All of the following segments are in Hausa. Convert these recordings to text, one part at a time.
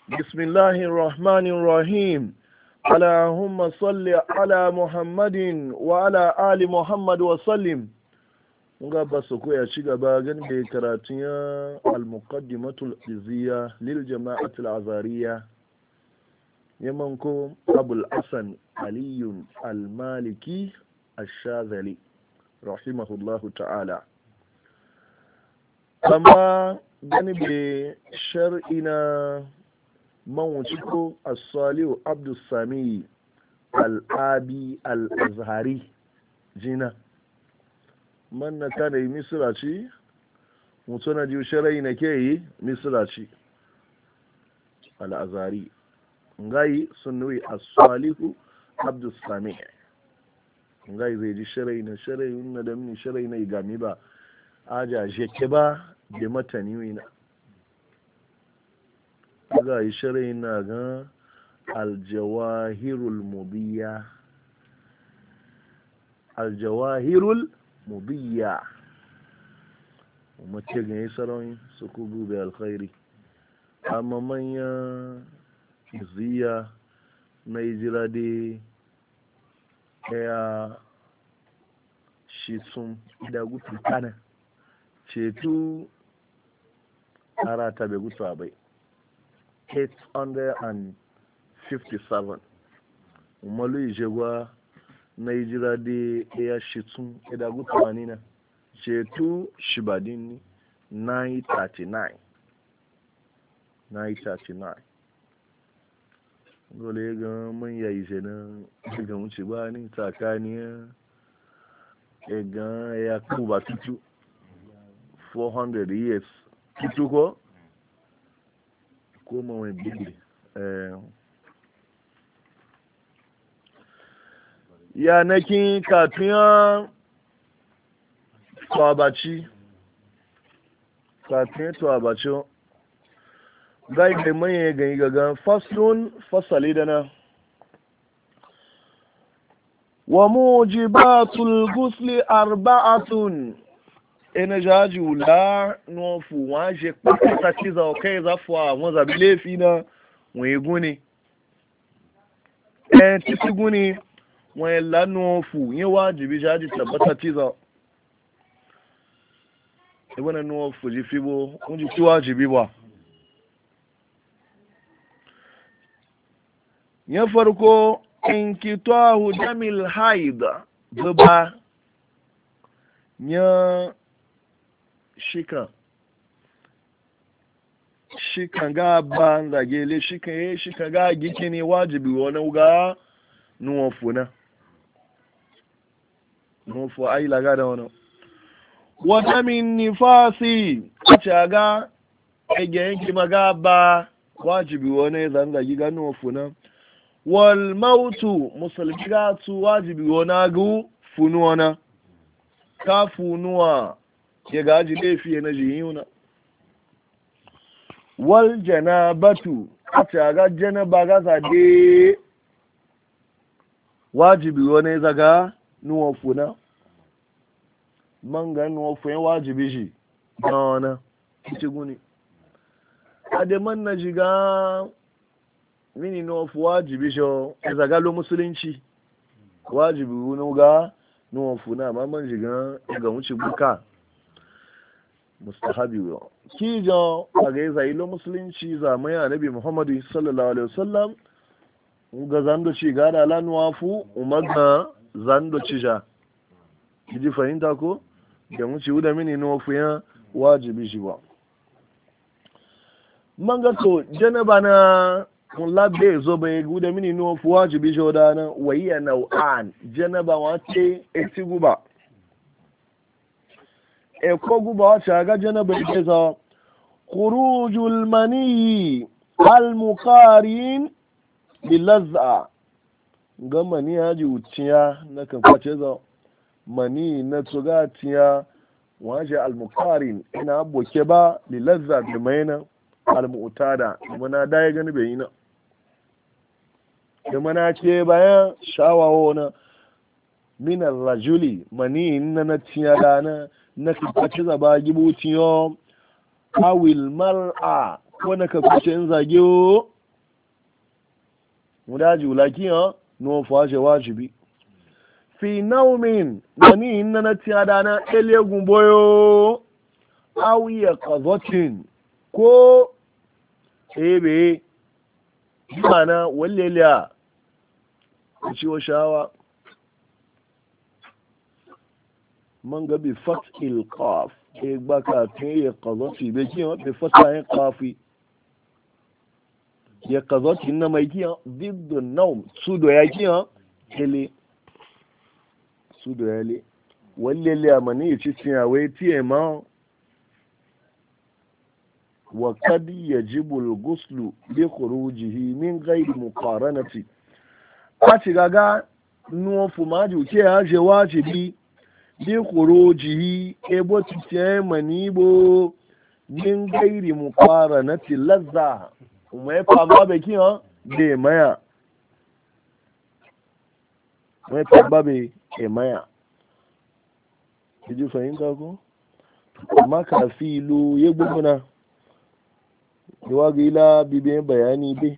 بسم الله الرحمن الرحيم اللهم صل على محمد وعلى آل محمد وسلم nga ba su koya ci gaba gan da karatun ya al-muqaddimatul izziya lil jama'atul azariya yaman ko abul hasan aliyun al-maliki ash-shazali rahimahullahu ta'ala amma gani be shar'ina mawuci ko as-salihu abdus sami al-abi al-azhari jina man na kana yi misira ci mutu na ji sharai na ke yi misira ci al'azari ngayi sun nuyi as-salihu abdus sami ngayi zai ji sharai na da mini sharai na igami ba aja jeke ba da matani na ga yi sharai na ga aljawahirul mubiya mace ganyi saron su kugu da alkhairi amma manyan ziya na ijira da ya shi sun da gutu kana ceto ara ta bai gutu abai 857 umaru ijegwa na ijira da ya shitun idagu tawanina ceto shibadin 939 dole ga man yayi zenan ga wuce ba ni tsakaniya ga ya kuba tutu 400 years tutu ko mawai bibi yanakin katuyan tuwabaci gai da manye gani gagan faslun fasali da na wa mujibatul gusli arba'atun ina jaji wula nufu waje kpakata ciza kai zafuwa wanzabi laifi na wani guni titi guni wọ́n lánà ọ̀fù yín wájìbí ṣáájú tàbátà tíza ẹgbẹ́ nínú ọ̀fù jí fi bó wọ́n jí tí wájìbí wà yẹn farko inkitahu damil haida zuba yẹn shikan ga ba zagele shikan ga gikini wajibi wani ga nuwafu na nufu ai laga da wani wata min nifasi a caga ege yanki maga ba wajibi wani zanga giga nufu na wal mautu musulmi gatu wajibi wani agu funuwa na ka funuwa ya gaji laifi na jiyuna wal janabatu a caga janaba gaza de wajibi wani zaga nuwafu na manga nuwafu ya wajibi shi na wana kici guni ademan na jiga mini nuwafu wajibi shi ya zaga lo musulunci wajibi wani ga nuwafu na mamman jiga ga wuce buka mustahabi wa kijo a ga ya zai lo musulunci zamai annabi muhammadu sallallahu alaihi wasallam ga zando ci gada lanuwafu umarna zando ci ja ji fahimta ko da mu ci wuda mini nuwafu ya wajibi shi ba man ga to janaba na mun labbe zo bai guda mini nuwafu wajibi shi da na wayya nau'an janaba wace eti guba ko guba wace ga janaba ke za khurujul mani al muqarin bilazza ga mani ya ji wuciya na kan kwace za mani na tugatiya waje almukarin ina aboke ba bilazza da maina almu'tada muna da ya gani bai yi na da mana ce bayan shawawo na minar rajuli mani na tiya dana na kan kwace za ba gibuciyo awil mar'a ko na kan kwace in zage mudaji ulaki ha no fashe wajibi fi naumin mani inna na tiyada na elegun boyo awiya qazatin ko ebe mana walleliya ciwo shawa man ga bi fathil qaf e baka te qazati be kiyo be fatha qafi ya qazati na mai kiyo diddu nawm sudo ya kiyo ele sudo ya le walleliya mani ci tiya wai tiye ma wa kad yajibu al-ghusl bi khurujihi min ghayri muqaranati a ci gaga nuwa fumaju ke ya je wajibi bi khurujihi ebo titiye manibo min ghayri muqaranati lazza kuma ya fa be kiyo de maya mai fa be e maya kiji fahimta ko amma kafilu ya guguna yawa ga ila bibiyan bayani be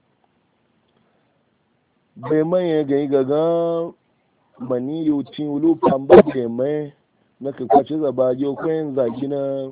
bai manye gani gaga mani yautin wulu pamba da mai na kakwace zaba yau kwayan zagi na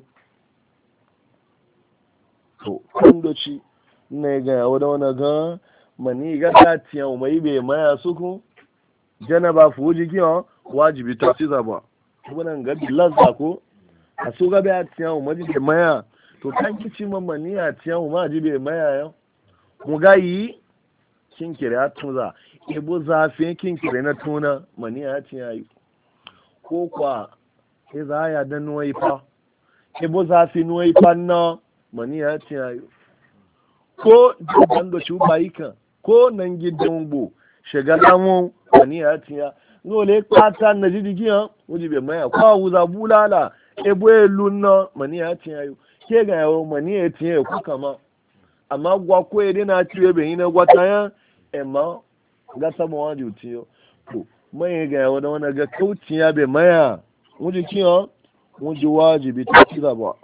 to kundoci na ya gaya wadda wana ga mani ga tatiyan mai bai maya suku janaba fuji kiyan wajibi ta ci zaba wannan gabi lazza ko a so gabi a tiyan maji bai maya to kan kici mamani a tiyan maji bai maya yau mu gayi kinkire a tuza ebo zafin kinkire na tuna mani ya ci yayi ko kwa e za ya da nuwai fa ebo zafi nuwai fa na mani ya ci yayi ko dan da shuba yika ko nan gidan bo shagala mu mani ya ci ya ngole pata na jidigi ha wuji be maya kwa wuza bulala ebo elunna mani ya ci yayi ke ga yawo mani ya ci yayi ku kama amma gwa ko ede na ci be yin gwata ya emma ga sama waje utiyo to mai ga yawa da wani ga kauciya bai maya wuji kiyo wuji wajibi ta ci zaba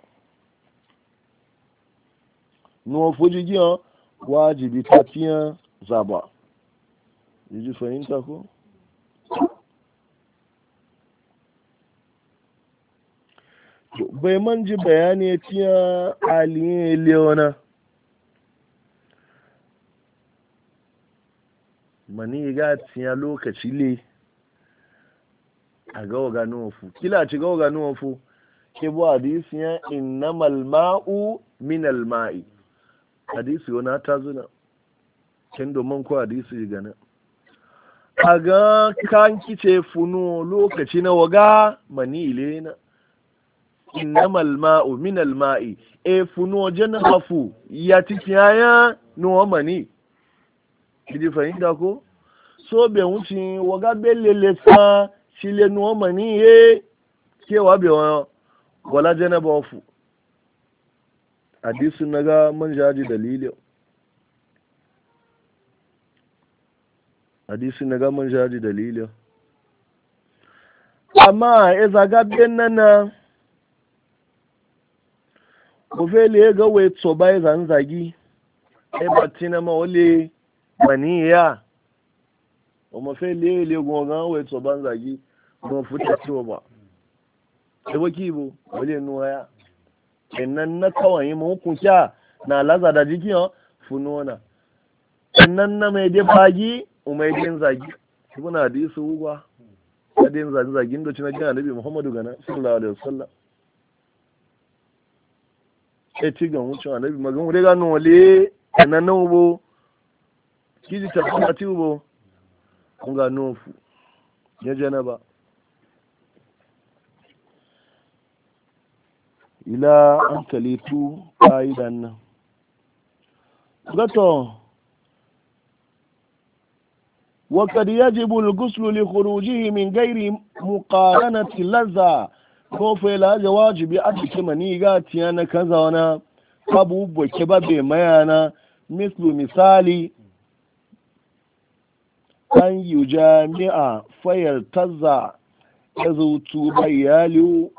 nuwa fuji kiyo wajibi ta ci zaba yi fahimta ko bai manji bayani ya ciya aliyin leona mani ga tiya lokaci le a gawa ga nufu kila ci gawa ga nufu ke bu hadisi ya innamal ma'u min al ma'i hadisi wani ta zuna ken domin ko hadisi gana a ga kan kice funu lokaci na waga mani ile na innamal ma'u min al ma'i e funu janafu ya tikiyaya no mani kiji fahimta ko so be wuce waga belele sa shile nuwa mani ye kewa be wala janaba wafu hadisun naga man jaji dalili hadisun naga man jaji dalili amma e zaga ben nana ko fele ga we so bai zan zagi e batina ma wale mani ya o ma fe le gonga we to banzagi mo futa ciwo ba e baki bo wale nuwa ya ennan na kawai mu hukunta na laza da jiki ha funona ennan na mai de bagi o mai din zagi ibn hadisi uwa adin zagin da cin annabi Muhammadu gana sallallahu alaihi wasallam e ti gan wucin annabi magan wure ga no le ennan no bo kiji tabbata ti ubo kun ga nufu ya janaba ila an kalitu ƙa'idan nan gato وقد يجب الغسل لخروجه من غير مقارنة لذة ko fa la wajibi a cikin mani ga tiyana kaza wana babu boke babe mayana misali an yujami'a fayar tazza yazutu bayali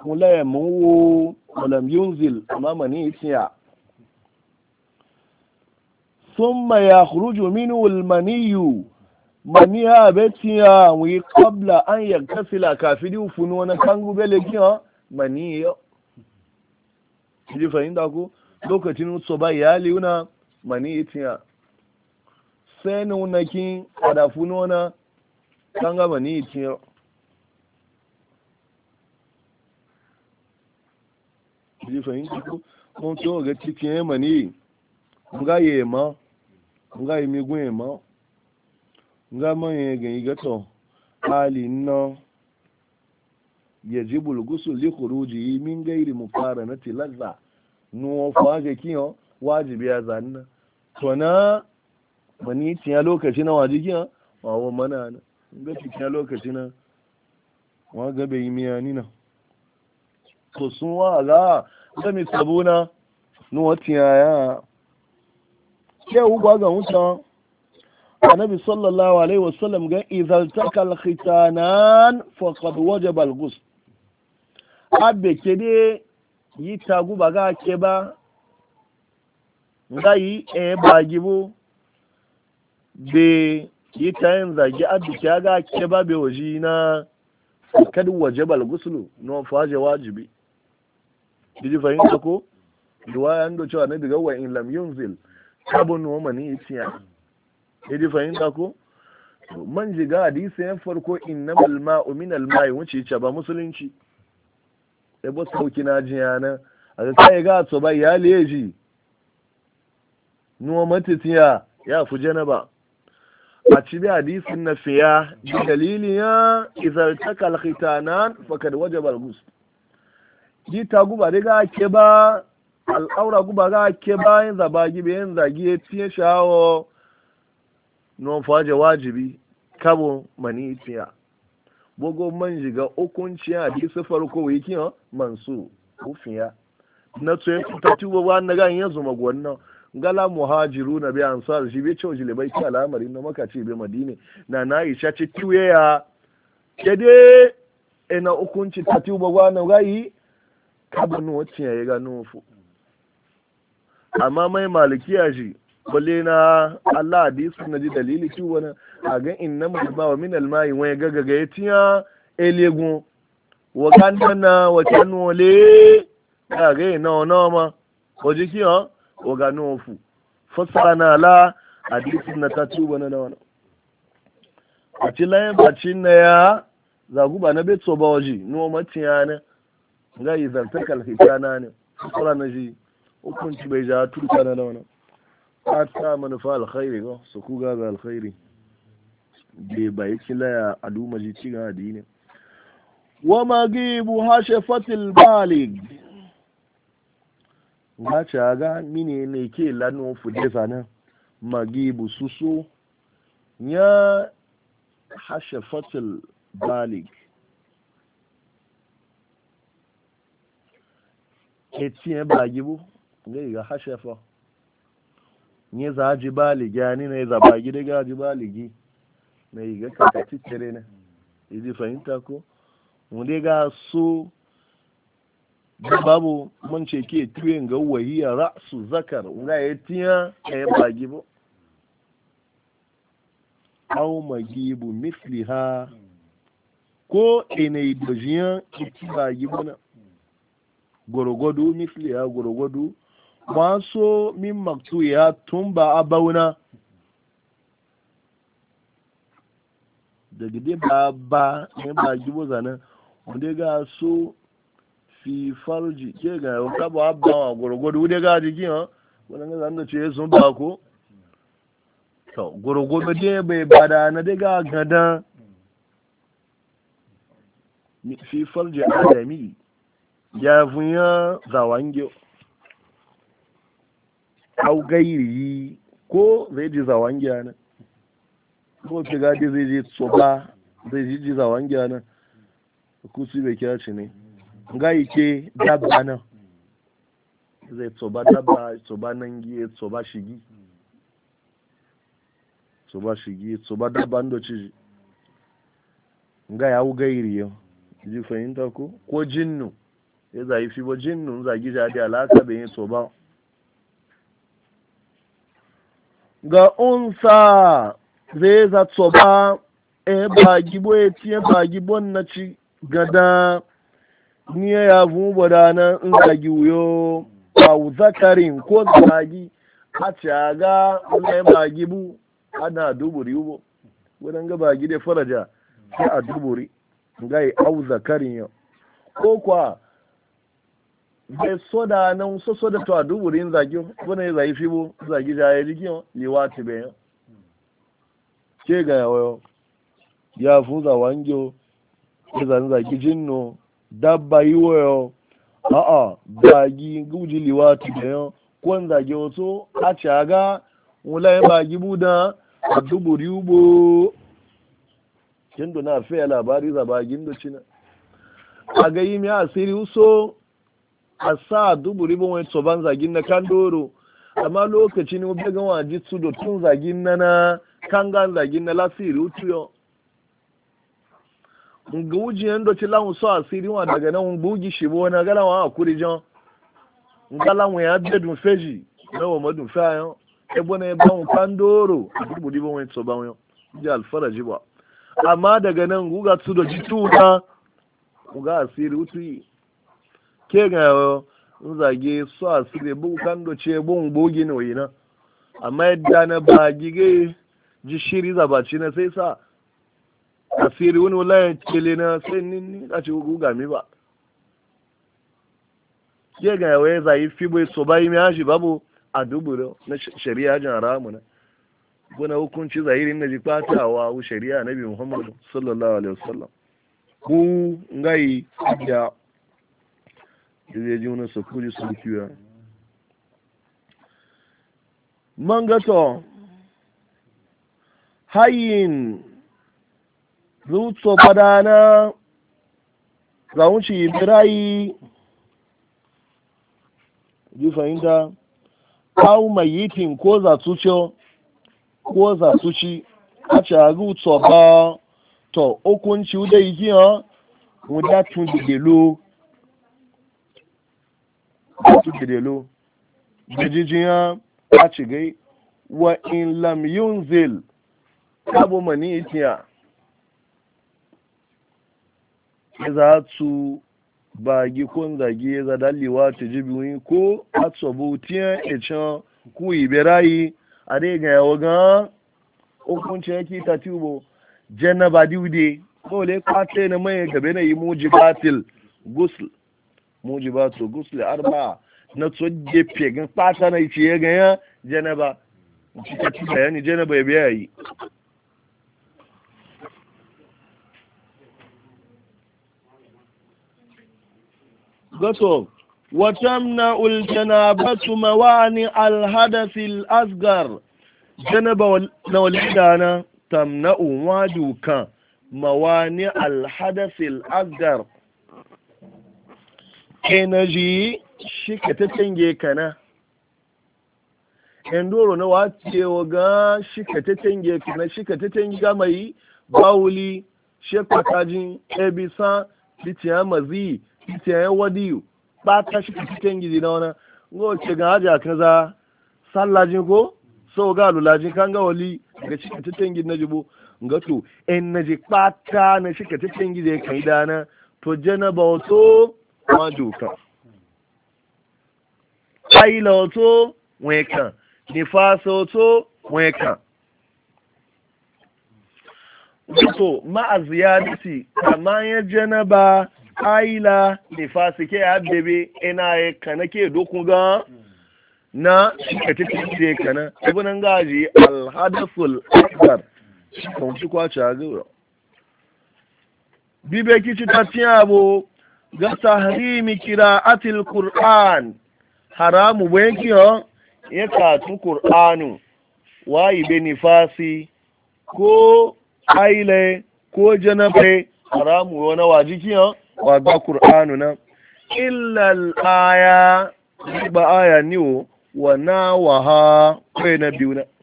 mulayamu walam yunzil amma mani tiya thumma yakhruju minhu al-maniyyu maniya betiya wi qabla an yaktasila kafidi ufunu wana kangu bele kiyo maniyo ji fahimta ko lokacin so ba yali una mani tiya sai ne una kin ada funu wana kanga mani tiya ji fahimta ko mun to ga tikin mani nga yema nga yemi gun yema nga manye ga igato hali no yajibu al-ghusl li khuruji min ghairi muqaranati lazza no faje kiyo wajibi ya zanna to na mani tiya lokaci na wajibi kiyo wawo mana na ga tiya lokaci na wa ga bai miyani na to sun wa ga mi sabuna no tiya ya ke ugwa ga wuta annabi sallallahu alaihi wasallam ga idhal takal khitanan faqad wajaba al-ghusl abbe kede yi tagu baga ke ba ngai ba gibo be yi tayin zagi abbe ke ga ke ba be waji na kad wajaba al-ghusl no faje wajibi diji fahimta ko riwaya ando cewa nabi ga wa in lam yunzil kabun wa mani itiya diji fahimta ko man jiga hadisi yan farko innamal ma'u min al-ma'i wuce ce ba musulunci sai ba sauki na jiya na a ga kai ga to ba ya leji nuwa matitiya ya fi janaba a ci bi hadisin na fiya da dalili ya izar takal khitanan fakad wajaba al-ghusl ji ta guba daga ke ba al'aura guba ga ke ba yin zabagi be yin zagi ya tiye shawo no faje wajibi kabo mani tiya bogo man jiga hukunci hadisi farko wiki mansu ufiya na tsoye ta tubo ba na ga yanzu magwanna ngala muhajiru na bi ansar shi be cewa jile bai ki al'amari na maka ce be madine na Aisha ce kiwe ya kede ina hukunci ta tubo ba na gai kabanu wacce ya ga nufu amma mai malikiya shi balle na Allah hadisi na ji dalili ki wani a ga inna ma wa min alma'i wa gaga ga yatiya elegun wa kanna wa kanole ga ga no no ma o ji ki ha o ga no fu fasana la hadisi na tatuba na wani a ci layin bacin na ya zagu ba na betso ba waji no matiya ne ga yi zartakal hitana ne fasara na ji hukunci bai ja turka na wani ta manufa alkhairi ga su ku ga alkhairi bai bai kila ya aluma ji ci ga dini wa magibu hashafatil balig ga cha ga mine ne ke lanu fude sana magibu susu ya hashafatil balig etien bagibu ga hashafa nye za ji baligi yani ne za bagi daga ji baligi mai ga kakaci tere ne idi fahimta ko wanda ga so babu mun ce ke tuyen ga wahiya ra'su zakar nga ya tiya ya bagi bo aw magibu misliha ko ene dojiyan iti bagi bona gorogodu misliha gorogodu waso min maktu ya tumba a bauna daga dai ba ne ba gibo zanen wanda ga so fi farji ke ga yau ka ba wa gwargwado wanda ga jiki ha wanda ga zan da ce sun ba ko to gwargwado dai bai bada na daga gada fi farji adami ya funya zawangiyo au gairi ko zai ji zawangiya na ko ke gadi zai ji tsoba zai ji zawangiya na kusi bai kira shi ne gai ke dabba na zai tsoba dabba tsoba nan giye tsoba shigi tsoba dabba ndo ci gai au gairi yau ji fahimta ko jinnu ya zai fi ba jinnu zagi jadi alaka bai yi tsoba ga unsa zai za tsoba ba gibo ya tiye ba gibon na ci gada ni ya vubo da nan in zagi wuyo a zakarin ko zagi a ci aga wani ba gibu ana duburi ubo wurin ga ba gide faraja sai a duburi gai au zakarin yau ko kwa bai soda nan so da to a duburin zagi wani zagi fibo zagi jaye jikin liwati bai yau ke ga yawo ya fuza wanjo ya zan zagi jinno dabba yi wayo a'a zagi guji liwati bai yau kwan zagi wato a caga wula ba gibu da a duburi ubo kindo na fiye labari zabagin da cina a ga yi miya asiri uso a sa duburi bon wani tsoban zagin na kan doro amma lokaci ne bai gan waji su da tun zagin na kangan zagin na lasiri utuyo nga wujiyan do ci lan so asiri wa daga nan bugi shi bo na gala wa akuri jan ngala mu ya bedun feji na wa madun fayo e bona e ban kan doro duburi bon wani tsoban yo ji alfaraji ba amma daga nan guga su da jituna guga asiri utuyi ke ga zage su asiri bukan do ce bon bogi ne wayina amma yadda na ba gige ji shiri zabaci na sai sa asiri wani wallahi kele na sai ni a ce guga mi ba ke ga waye zai fi bai so bai mi haji babu a duburo na shari'a jan haramu na gona hukunci zahirin na jikpatawa shari'a nabi Muhammad sallallahu alaihi wasallam ku ngai ya zai ji wani sukuri sun kiwa mangato hayin zutso badana zaunci birayi ji fahimta kawo mai yitin ko zatucho ko zatuci a cagu tsoba to hukunci da yi ha wudatun didelo didelo jijiya a cigai wa in lam yunzil abu mani itiya za su bagi kun zagi za daliwa ta jibi ko a tsobo tiyan echan ku iberayi a dai ga yawa ga hukuncin yake ta tubo jannaba diude ko le kwate na mai gabe na yi mujibatil gusl mujibatul gusl arba na tsoje pegan kwata na yi ga ya jannaba ci ta ci bayani jannaba ya biya yi gato watamna uljanabatu mawani alhadathi al-asghar janaba na walidana tamna'u waduka mawani alhadathi al-asghar energy shika ta tange kana endoro na wacewa ga shika ta tange kana shika ta tange mai bawuli shekwakajin ebisa bitiyamazi ita wadiyu ba ta shi cikin gizi na wani ngo ce ga haja kaza sallajin ko so ga lulajin kan ga wali ga cikin cikin gizi na jibo nga to en na je pata na shi cikin gizi kai dana to janaba to ma duka aila to weka nifaso to weka to ma ziyadati amma ya janaba aila nifasi ke ya bebe ina ya kana ke dokun ga na ka tafi kana ibn gaji alhadathul akbar kun ci kwace ga bibe kici ta tiyabo ga tahrimi qira'atil qur'an haramu bayanki ho ya ka tu qur'anu wayi be nifasi ko aile ko janabe haramu wani wajiki ho wa ga qur'anu na illa al-aya ba aya niwo wa nawaha kai na biyu na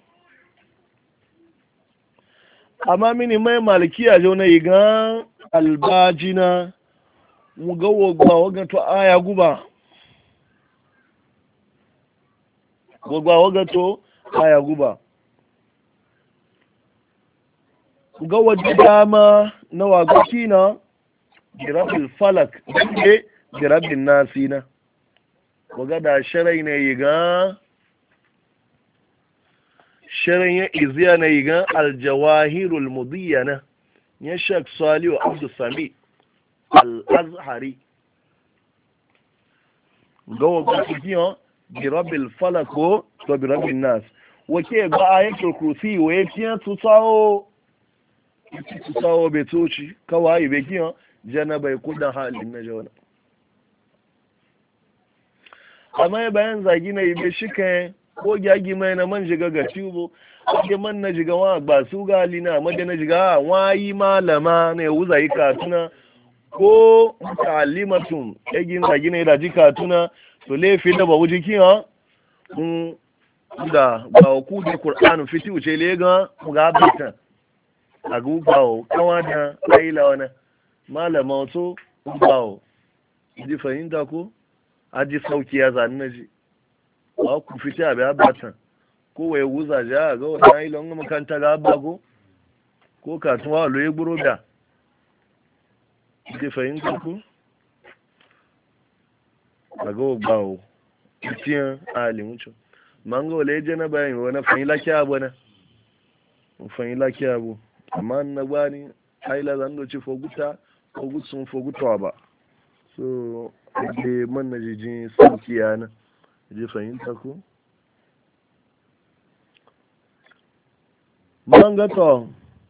amma mini mai malikiya jo na yiga albajina mu ga wogba to aya guba wogba to aya guba ga waje dama na wagaki na birabbil falak ne birabbin nasi na waga da sharai na yi ga sharai ya iziya na yi ga aljawahirul mudiyana ya shek salihu abdul sami al-azhari ga wagaki kiyon birabbil falak ko to birabbin nas wake ga ayatul kursi wa yake tsawo bai toci kawai bai kiyan janabai kudan halin na jawana amma bayan zagi na ibe shi kan ko gyagi mai na man jiga ga tubo ake man na jiga wa ba su gali na amma na jiga wayi malama na ya wuza yi katuna ko mutalimatun egin zagi na ya daji katuna to laifin da ba wuji kiyan da ba ku da Qur'an fiti wuce lega mu ga bata a gubawo kawa da aila wana malama wato gubawo ji fahimta ko aji sauki ya zani na ji ba ku fiti a biya bata ko waye wuza ja ga wata aila wani makanta ga bago ko katuwa lo ya gburo da ji fahimta ko a ga gubawo fitiyan alimucho mango le je na bayan wani fahimla kyabu na fahimla kyabu amma na gbani haila zan doci foguta sun fogutawa ba so ake man na jijin sauki yana je fahimta ko mangato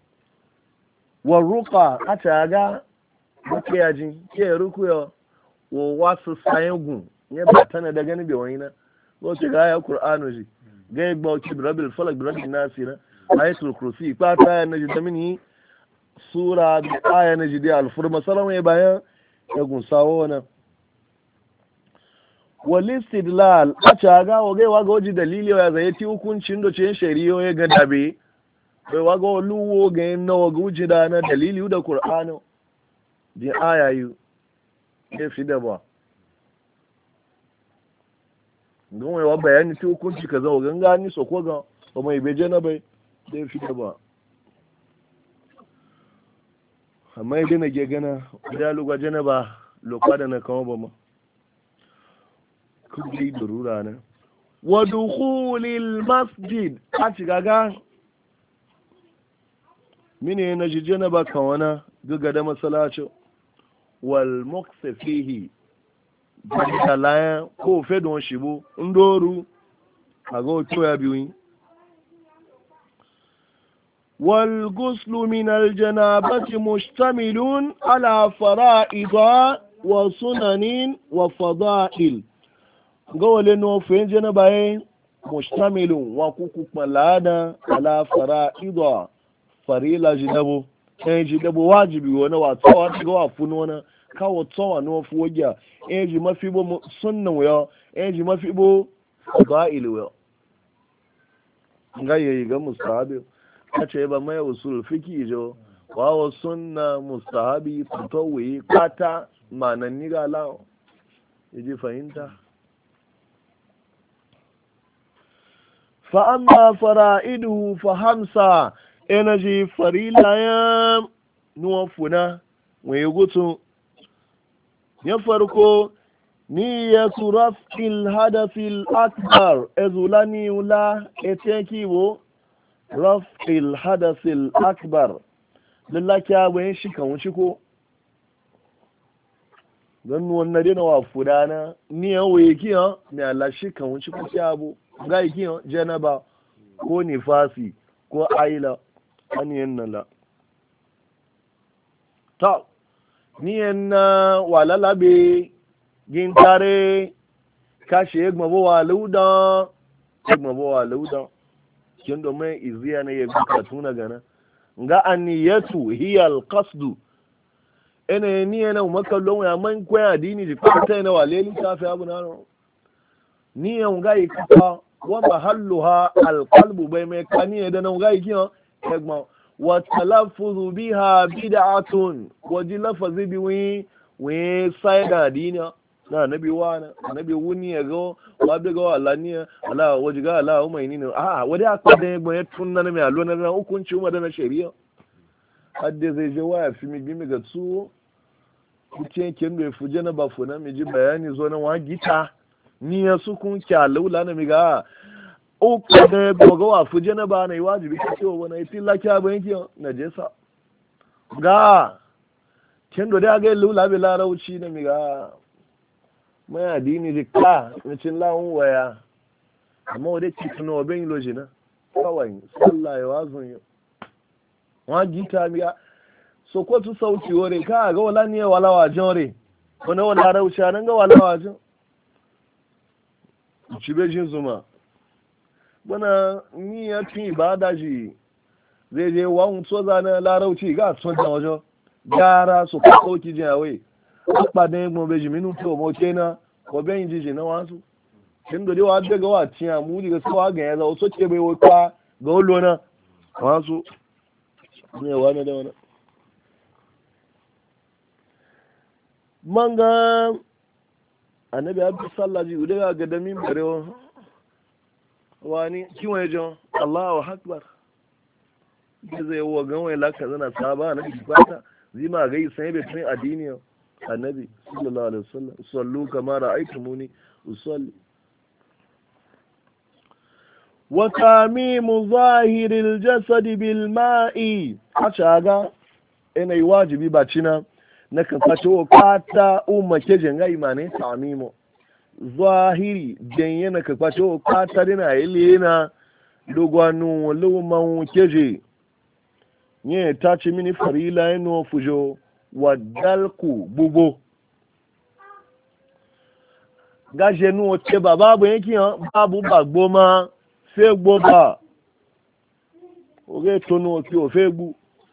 waruka a taga muke yaji ke rukuyo wo wasu sayegun ne ba tana da gani bai wani na wace ga ya Qur'anu ji ga gba ki rabbil falak bi rabbin nas na ayatul kursi pa ta na ji da mini sura da aya na ji da al-furma salama bayan ya gunsawo na wal istidlal a ta ga wa ga waji dalili ya zai ti hukuncin do ce shari'o ya ga dabe bai wa ga luwo ga na wa guji da na dalili da Qur'anu bi ayayu ke fi da ba don wai wa bayani ta hukunci ka zo ganga ni so ko ga ba mai beje na bai dai fi da ba amma idan na ge gana da lugwa jana ba lokwa da na kawo ba ma kudi durura na wa dukhulil masjid a ci gaga mine na jijjana ba kawana gaga da masalacin wal muqsa fihi dalaya ko fe don shibo ndoru ago to ya biyu wal ghuslu min al janabati mustamilun ala fara'id wa sunanin wa fada'il gawale no fe janaba e mustamilun wa kuku malada ala fara'id farila jidabo jidabo wajibi wona wa tsawa ga wa funona kawo tsawa no fuwaja eji mafi bo sunnan wuya eji mafi bo fada'il wuya ngaye ga mustahabi kace ba mai usul fiki jo wa sunna mustahabi fatawi kata manan ni ga lawo yaji fahimta fa amma fara'iduhu fa hamsa energy farila ya nuwafuna waye gutu ya farko niyyatu raf'il hadathil akbar ezulani ula etekiwo raf'il hadathil akbar lallaki abin shi kan wuce ko don wannan dena wa fudana niyan waye kiyan mai Allah shi kan wuce ko abu ga kiyan janaba ko nifasi ko aila aniyan nan la ta niyan na walala be gintare kashe egmabo wa lauda kin do mai iziya ne ya bi katuna gana nga aniyatu hiya alqasdu ene niyan na makallon ya man ko ya dini ji fata na waleli kafi abu na niyan ga ikata wa mahalluha alqalbu bai mai kaniya da nan ga ikiyo egma wa talaffuzu biha bid'atun wa ji lafazi bi we saida dina na nabi wana nabi wuni ya go wa bi go Allah ni Allah waji ga Allah mai ni a wadi akwa da egbo ya tunna na mai allo na hukunci umma da na shari'a hadde zai je waya fi mi gimi ga tsuwo kuke kin da fu jana ba fu na mi ji bayani zo na wa gita ni ya su kun kya laula na mi ga o ka da goga wa fu jana ba na wajibi ka ce wa na yi la kya ba yake na je sa ga kin do da ga laula bi larauci na mi ga mai addini da ka na cin lawun waya amma wadda ci tuno ben loji na kawai sallah ya wazun yau wa gita miya so ko tu sauki wore ka ga wala ne wala wajen wore wani wala rauci nan ga wala wajen ci bejin zuma bana ni ya fi ibada ji zai je wa so zana larauci ga son da wajen gara so ko sauki jin awai akpa ne mo beji minu to mo kenan ko ben jiji na wasu kin do wa daga wa tiya mu diga so ga ya zo so ce bai wata ga wallo na wasu ne wani da wani manga annabi abdu sallaji udaga ga da min bare wani kiwon jon Allahu akbar da zai wa ganwai laka zana saba na bata zima gai sai bai tun addini annabi sallallahu alaihi wasallam sallu kama ra'aytumuni usalli wa tamimu zahiril jasad bil ma'i achaga ina yi wajibi bacina na kan fato kata umma ke jenga imane tamimu zahiri den yana ka fato kata dina ilena dogwanu luman keje nye ta ci mini farila eno fujo wadalku bubo gaje nu oche babu yanki babu bagbo ma fe gbo ba oge tonu oki o fe gbu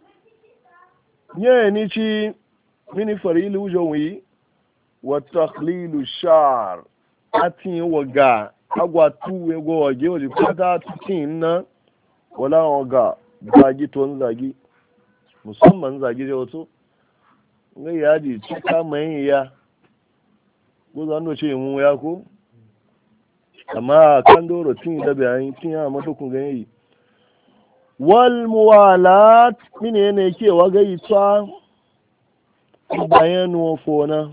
nye ni ci mini farila ujo wi wa takhlilu shar atin waga agwa tu ego oje oji pata tin na wala waga zagi ton zagi musamman zagi da wato ga yaji cika mai ya ko zan do ce mu ya ko amma kan doro tin da bayan tin ya mata kun ga yi wal muwalat mine ne ke waga yi tsa bayan wo fona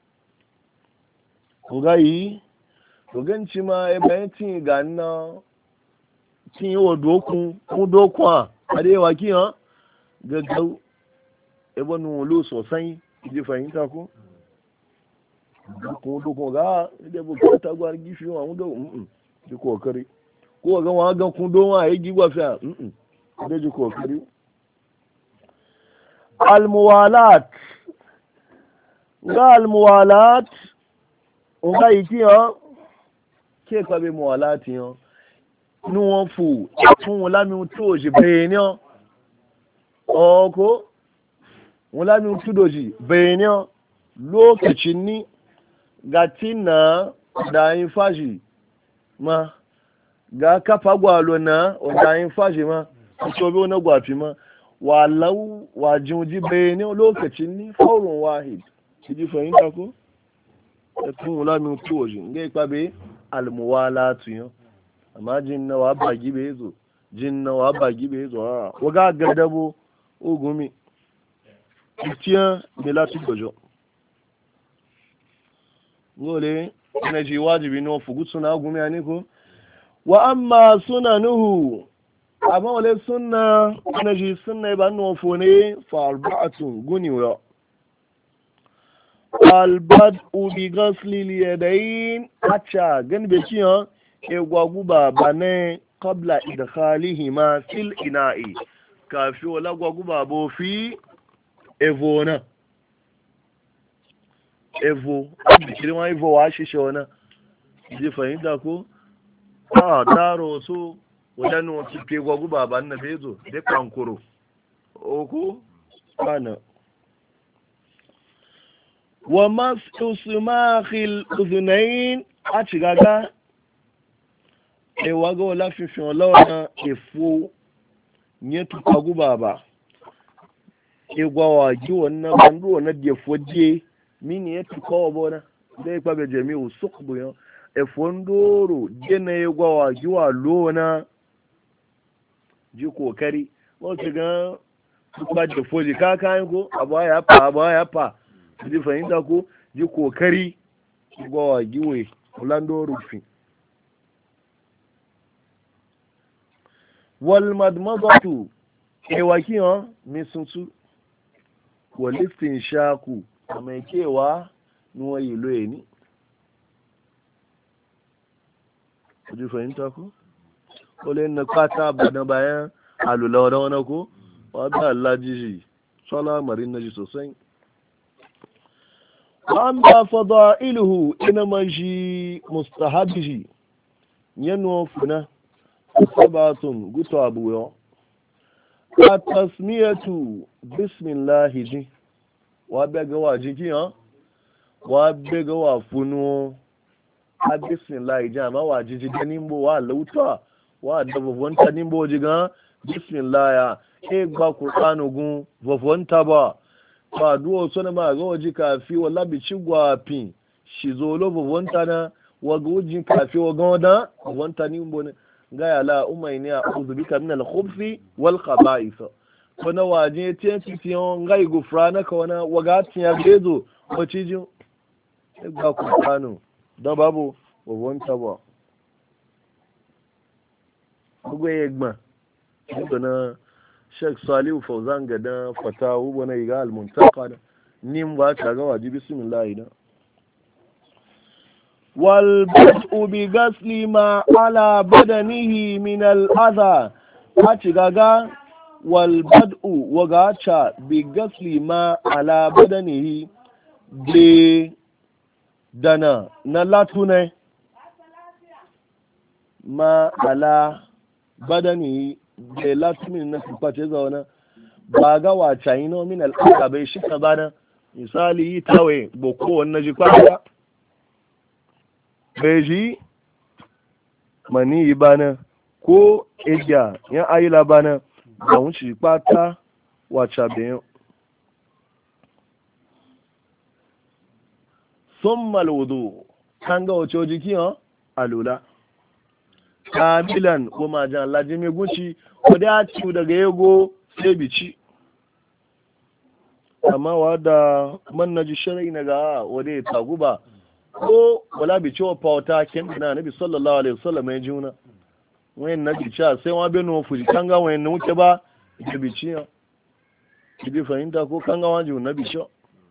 ga yi to ganci ma e bayan tin ga na tin yi wa dokun ku dokun adewa ki ha gaggau ebe nulu sosai ji fahimta ko ko dokun ga da bukata gwar gifi wa mu do ji kokari ko ga wa ga kun do wa yi gwa fa da ji kokari al muwalat ga al muwalat o ga yi ki ha ke ka be muwalat yo nu wọn fò fún wọn lámì tó òjì bẹ̀rẹ̀ ní ọkọ̀ wọn lámì tó òjì bẹ̀rẹ̀ ní lókèci ní gàtí náà dáyín fàájì ma ga kafa gwalo na dáyín fàájì ma ìṣòro wọn gwàfi ma wà láwù wà jùnjí bẹ̀rẹ̀ ní lókèci ní fọ́rùn wahid ìdí fẹ̀yìntà kó fún wọn lámì tó òjì ń gẹ́ ìpàbẹ̀ almuwala tuyan amma jin nawa bagi bai zo jin nawa bagi bai zo a waga gadabo ogumi tiyan milatu gojo gole na ji wajibi no fugu suna gumi ani ko wa amma sunanuhu amma wale sunna na ji sunna ba no fone fa arba'atun guni wa albad'u bi ghasli al-yadayn acha gan be kiyan egwagu baba ne qabla idkhalihima fil ina'i kafi wala gwagu babo fi evona evo abikiri wa evo wa shishe wana ji fahimta ko daro so wadanu ti pe gwagu baba na bezo de kankuro oko kana wa masu sumakhil udhunain a cigaga ewaga wala fifin ọlọ́wọ́n efo nye tukagu baba egwawa ji wannan bandu wannan defo die mini ya tukawa bona dai kwa be jami'u sukbu yo efo ndoro dena egwawa ji wa lona ji kokari wasu ga ba da foji ka kayan ko abu ya fa ji fahimta ko ji kokari gwawa giwe lando rufi wal madmadatu kewa kiyan misunsu walistin shaku a mai kewa nuwa ilo ni ji fahimta ko kole na kwata na bayan alula wani ko wadda Allah ji shi salamarin na ji sosai wanda fada'iluhu ina mashi mustahabihi yanu funa sabatun gutu abuyo a tasmiyatu bismillahi ji wa bega wa jiki wa bega wa funu a bismillahi ji amma wa jiji da nimbo wa lauta wa da vavonta nimbo jiga bismillah ya gba qur'anu gun vavonta ba ba duwo sona ma ga waji kafi wala bi cigwa pin shi zolo vavonta na wa ga waji kafi wa goda vavonta nimbo ne ga ya la umayni a'udhu bika min al-khubthi wal khaba'ith kona waje tiyan tiyan ngai gufrana ka wana waga tiya bezo wacijin gba qur'anu dan babu vavonta ba bugu egbon da na Sheikh Salihu Fauzan ga da fatawu wani ga al-muntaka nim ba ta ga wajibi bismillah ina wal bad'u bi ghasli ma ala badanihi min al-adha a ci gaga wal bad'u wa gacha bi ghasli ma ala badanihi de dana na latune ma ala badanihi da latimin na kwace zaune ba ga wacayi na min al'ada bai shi ka bana misali yi tawaye boko wannan ji kwaya bai ji mani yi bana ko ejiya yan ayila bana da wuce kwata waca bayan sun malwudu kan ga wace jiki alula kamilan ko majan laji mai gunci wadda ya ci daga yago sai bici amma wadda man na ji shirai na ga wadda ya tagu ba ko wala bici wa fauta ken na nabi sallallahu alaihi wasallam ya juna wayan na bici sai wa beno fuji kan ga wayan na wuce ba da bici ya ki fahimta ko kan ga wajin na bici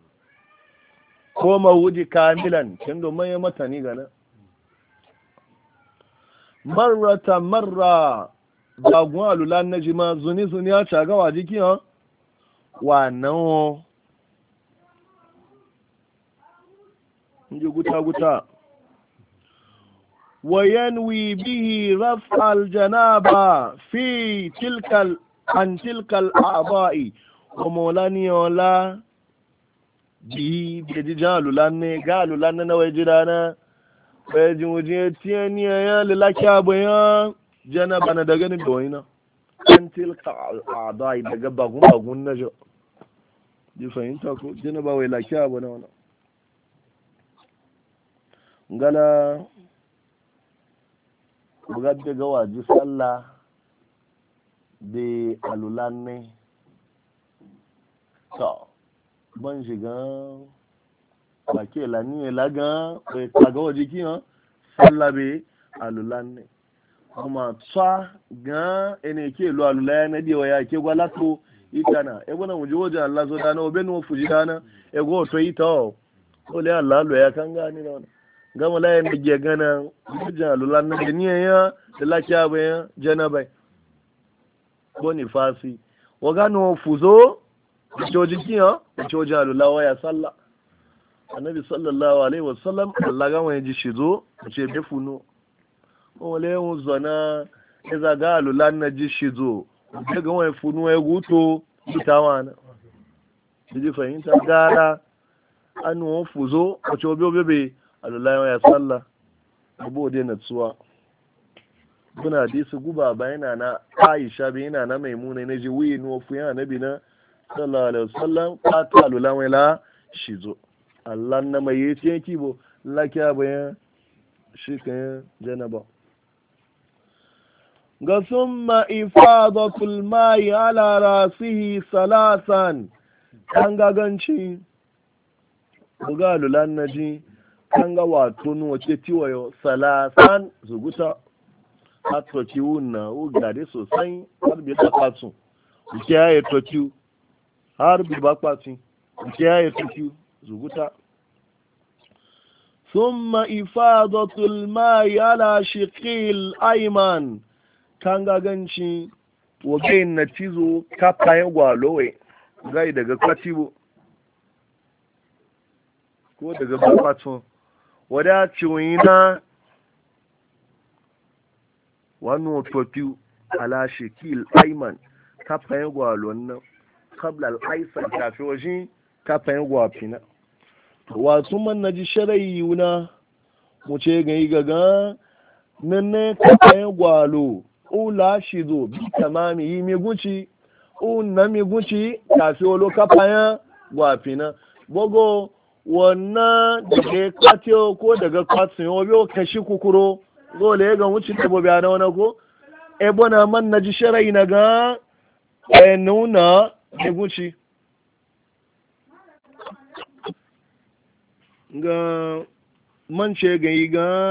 ko mawudi kamilan ken do mai mata ni gana marrata marra bagun alula na jima zuni ya caga wa jiki wa nan ji guta wayanwi bihi raf'al janaba fi tilkal a'ba'i wa maulani wala bi ji jalula ne ga alula na wajirana bai jin waje tiye ni ya lalaki abayan janaba na daga ni doyi na an tilka al'adai daga bagun na jo ji fahimta ko janaba wai laki abu na wani ngala bugar daga waje sallah da alulan ne to ban shiga ba ke lani lagan bai kaga waje ki sallah be alulan ne kuma tsa ga ene ke lo alula na diwa ya ke gwala to itana e bona muje waje Allah so dana obe no fuji dana e go to ito ko le Allah lo ya kan gani na gama la ne ge gana muje alulan na ni ya da lakiya ba janaba ko ni fasi waga no fuzo joji ki joji alula wa ya sallah annabi sallallahu alaihi wasallam Allah ga wani ji shizo ce be funo wale yawon zana ya zaga alulan na ji shizo daga wani funo ya guto bitawa na ji fahimta gara an wani fuzo wace obi bebe alulan ya sallah abu da na tsuwa buna hadisi guba bayana na Aisha bayana na Maimuna na ji wuyi nufu yana nabi na sallallahu alaihi wasallam ta alulan wala shizo Allah na mai yi yanki bo lakiya bayan shi kan janaba ga summa ifadatul mai ala rasihi salasan kan gaganci buga lulan naji kan ga wato wace tiwayo salasan zuguta hatto kiwunna ugade sosai har bi ta kwatsu ke ya tokiu har bi ba kwatsu ke ya tokiu zuguta summa ifadatul mai ala shiqil ayman kan gaganci wage na cizo kafayen gwalowe gai daga kwatibo ko daga bakwato wadda ciwina wani ototu ala shekil aiman kafayen gwalon nan kabla al'aisar kafi wajen kafayen gwafina wasu man na ji sharayi yuna mu ce gani gaga nan kafayen gwalo ula shi zo bi tamami yi mi guci na mi guci kafi olo kafayen gwafina bogo wannan daga kwatiyo ko daga kwatsin obi kashi kukuro dole ga wuce da bobi na wani ko ebo na man na ji sharai na ga nuna mi guci ga man ce ga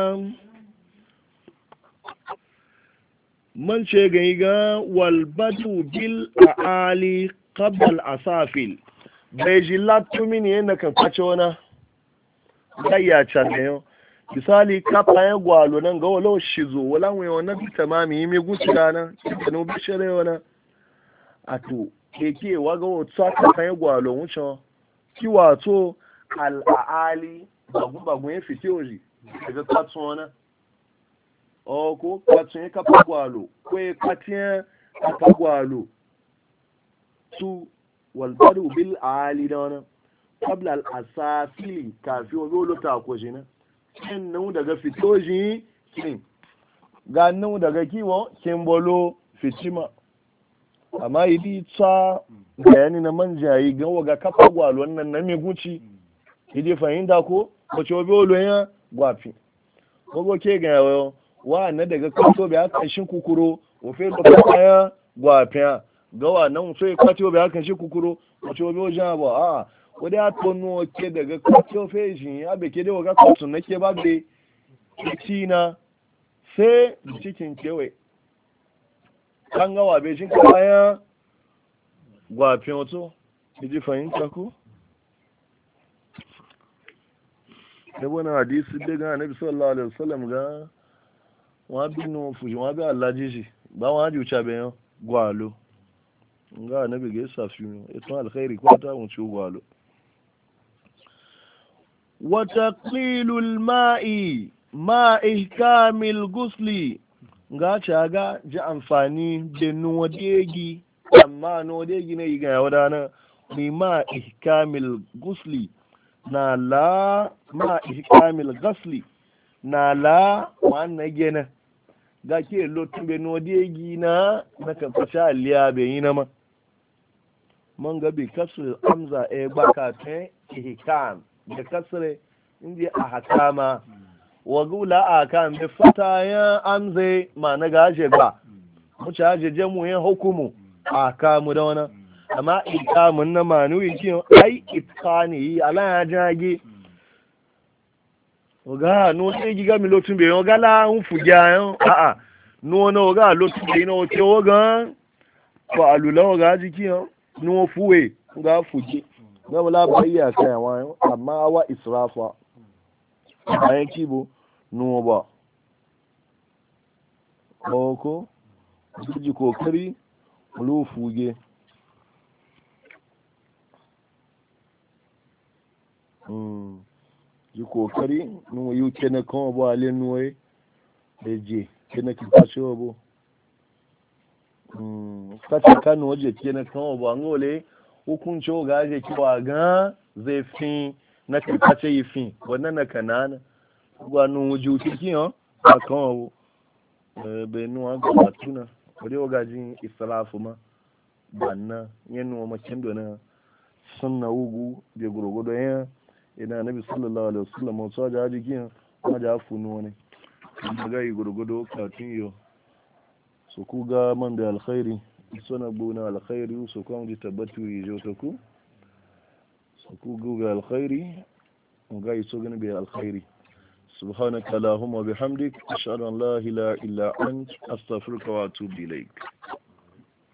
walbadu bil aali qabl asafil bai ji latumi ne na kan kwace wana gayya can ne yau misali kafa ya gwalo nan ga wala shizo wala wani wannan bi tamami yi mai guci dana da no bi shere wana ato keke waga wata kafa ya gwalo wuce ki wato al aali bagu ya fitiyoji daga kwatsun wana o ko kwatsun ya kafa gwalo ko ya kwatiyan kafa gwalo su walbadu bil ali da wani kabla al'asafili kafi wa zolo ta kwashi na kin nan daga fitoji kin ga nan daga kiwo kin bolo fitima amma idi ta bayani na manjayi ga waga kafa gwalo wannan na mai guci idi fahimta ko wace wa bolo ya gwafi ko ke ga wa na daga kaso bai aka shin kukuro wa fe da ya gwafiya gawa nan so ya kwace bai hakan shi kukuro wace obi wajen ba a wadda ya tono ke daga kwace feshi ya beke da waga kwatsun na ke ba bai ci na sai cikin kewaye kan gawa bai shi bayan gwafin wato ji fahimta ku da wani hadisi daga annabi sallallahu alaihi wasallam ga wa binu fuji wa bi Allah ji ba wa ji ucha bayan gwalo nga annabi ga yasa fi ito alkhairi ko ta mun ci gwalo wa taqlilul ma'i ma ihkamil gusli nga caga ji amfani da nuwadegi amma nuwadegi ne ga wadana mi ma ihkamil gusli na la ma ihkamil ghasli na la wannan gena ga ke lotun be nuwadegi na kan fasha aliya be yi na ma man gabi kasar amza a baka ta ihkam da kasar inda a hakama wagula a kan da fata ya amze ma na gaje ba muce haje jamu yin hukumu a kamu da wani amma ikamun na manu yi ai itkani ala ya jage oga no sai giga mi lotun be oga la un fuja yan a a no no oga lotun be no te oga ko alula oga jiki yan no fuwe ga fuje ga wala bayya kai wa amma wa israfa bayan kibo no ba oko ji kokari lu fuge ji kokari no yu kene kan bo ale nuwe eje kene ki paso bo kata kanu waje kene kan bo ngole hukunci ga je kiwa ga zai fin na kace yi fin wannan na kanana gwanu wuju kiki ho akan be nu an ga tuna wade wagajin israfu ma banna yenu ma kendo na sunna ugu de gorogodo yan ina nabi sallallahu alaihi wasallam so ja jiki ma ja funu ne daga yi gorogodo ka tin yo su ku ga man da alkhairi suna buna alkhairi su kuma ji tabbatu yi jota ku su ku ga alkhairi ga iso gani bai alkhairi subhanaka allahumma bihamdik ashhadu an la ilaha illa ant astaghfiruka wa atubu ilaik